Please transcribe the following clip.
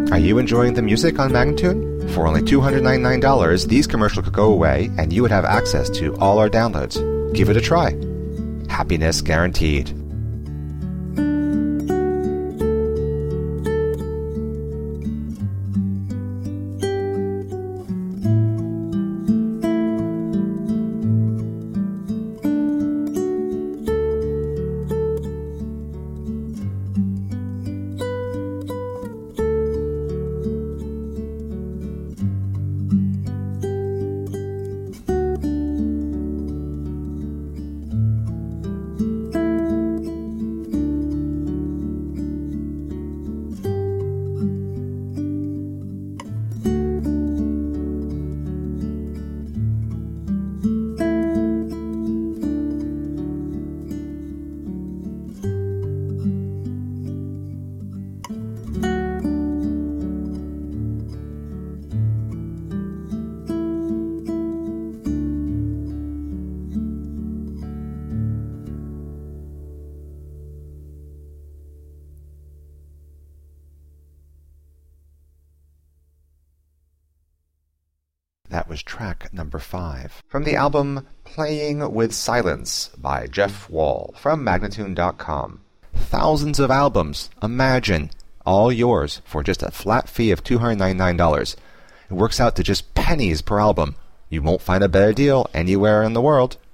Are you enjoying the music on Magnatune? For only $299, these commercials could go away and you would have access to all our downloads. Give it a try. Happiness guaranteed. That was track number 5 from the album Playing with Silence by Jeff Wall from Magnatune.com. Thousands of albums, imagine, all yours for just a flat fee of $299. It works out to just pennies per album. You won't find a better deal anywhere in the world.